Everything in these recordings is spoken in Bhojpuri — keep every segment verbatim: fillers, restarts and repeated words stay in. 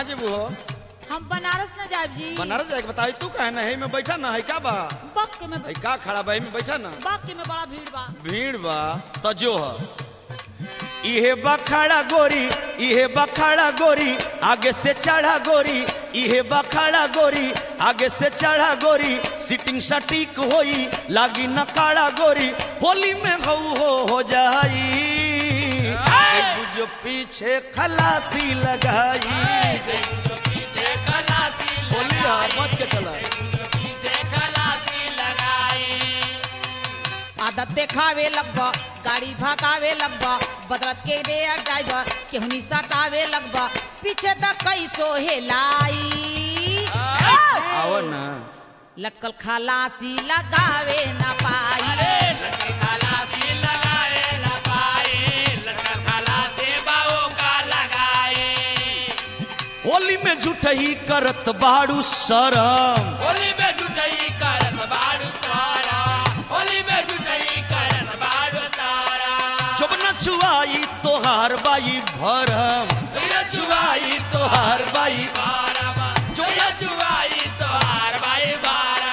कहाँ जेबू हो? हम बनारस न जाब जी। बनारस जाके बताई तू कहे ना है में बैठा ना है का बा बक में है का खड़ा बा में बैठा ना बक में बड़ा भीड़ बा। भीड़ बा तो जो है इहे बखाड़ा गोरी इहे बखाड़ा गोरी आगे से चढ़ा गोरी इहे बखाड़ा गोरी आगे से चढ़ा गोरी सिटिंग सटीक होई लागी नकाड़ा गोरी होली में हो हो हो जाई जो पीछे खलासी लगाई पीछे खलासी होली यार मच के चला पीछे खलासी लगाई आदत देखावे लगबा गाड़ी भगावे लगबा बदलत के रे ड्राइवर केहनी सटावे लगबा पीछे तक कैसो हेलाई आओ ना लटकल खलासी लगावे ना पाई। लटकल खलासी लगाए ना पाए लटकल खलासी बाबू का लगाए होली में झूठही करत बाड़ू शरम होली में जुटई करत बाड़ू सारा होली में जुटई करत बाड़ू सारा जब न छुआई तोहार बाई भरम ये छुआई तोहार बाई बारा जो ये छुआई तोहार बाई बारा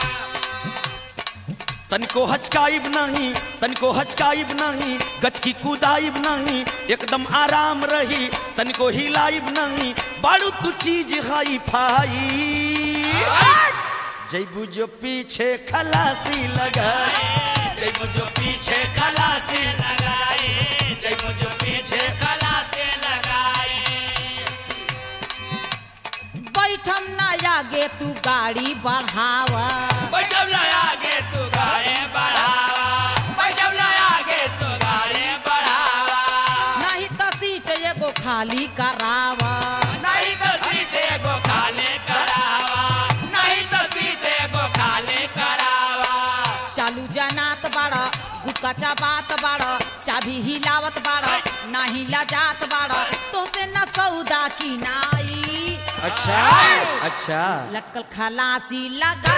तनिको हचकाइब नहीं तनिको हचकाइब नहीं गचकी कुदाइब नहीं एकदम आराम रही तनिको हिलाइब नहीं बाड़ू तू चीज हाई फाई जैबू जो पीछे खलासी लगाई जैबू जो पीछे खलासी लगाए जब जो पीछे खलासी लगाए बैठम ना आगे तू गाड़ी बढ़ावा बैठब ना आगे तू गाड़ी बढ़ावा बैठब ना आगे तू गाड़ी बढ़ावा नहीं तो सीट एगो खाली करावा। नहीं तो सीट एगो खाली करावा नहीं तो सीट एगो खाली करावा चालू जनात बाड़ा गुटका चाबात बाड़ा चाबी हिलावत बाड़ा नाही लजात बाड़ा तोसे न सौदा की नाई। अच्छा अच्छा लटकल खलासी लगा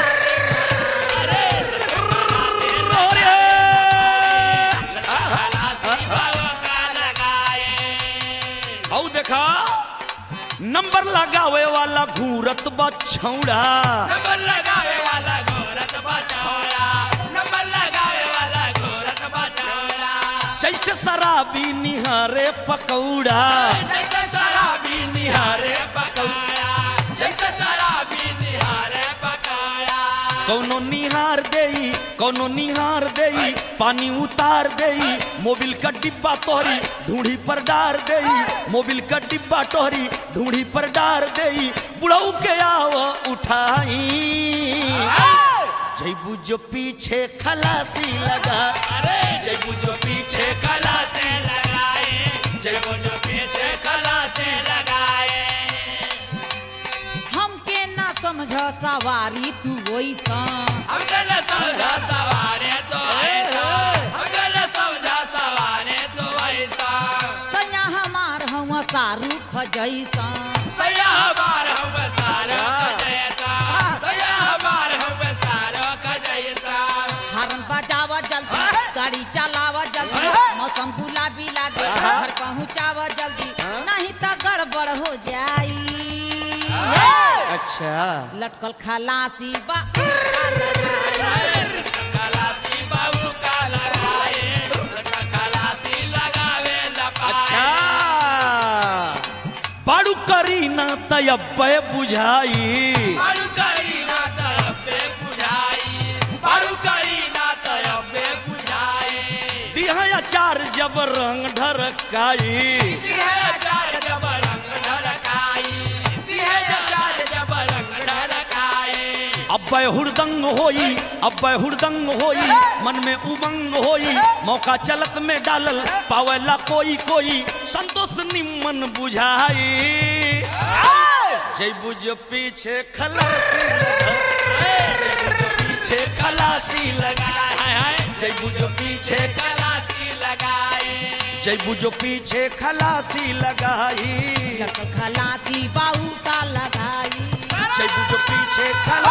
खलासी बाबू का लगाए औ देखा नंबर लगावे वाला घूरत बछौड़ा नंबर लगावे वाला घोरत बचौड़ा नंबर लगावे वाला घोरत बचौड़ा जैसे शराबी निहारे पकौड़ा जैसे शराबी निहारे पकौड़ा जैसे शराबी निहारे पकौड़ा कौनो निहार देई कौनो निहार देई पानी उतार देई मोबिल का डिब्बा तोहरी ढूंढी पर डार देई मोबिल का डिब्बा तोहरी ढूंढी पर डार देई बुढ़ऊ के आव उठाई जैबू जो पीछे खलासी लगा अरे जब जो पीछे खलासी लगाए जब जो पीछे खलासी लगाए हमके ना समझ सवारी तू वैसा हमके न समझा सवारे तो ऐसा हमके न समझा सवारे तो ऐसा सैया हमार हुआ शाहरुख जैसा। सैया हमार हम सारा का जैसा सैया हमार हम सारा का जैसा हरन बजावा जल्दी गाड़ी चलावा जल्दी मौसम गुलाबी लागे घर पहुँचावा जल्दी नहीं तो गड़बड़ हो जाई। अच्छा लटकल खलासी बा खलासी बाबू का लगाए खलासी लगावे लपाए अच्छा बाड़ू करी ना तयब्बे बुझाई बारू करी ना तयबे बुझाई बारू करी ना तयबे बुझाई दिहा चार जब रंग ढरकाई दिहे चार जब रंग ढलकाई दिहे चार जब रंग ढलकाई अब्बे हुड़दंग होई अब्बे हुड़दंग होई मन में उमंग होई मौका चलत में डालल पावेला कोई कोई संतोष निमन बुझाई जैबू जो पीछे खलासी लगा पीछे खलासी लगा जैबू जो पीछे खलासी लगाए जैबू जो पीछे खलासी लगाई लटकल खलासी बाऊ का लगाई। जैबू जो पीछे खलासी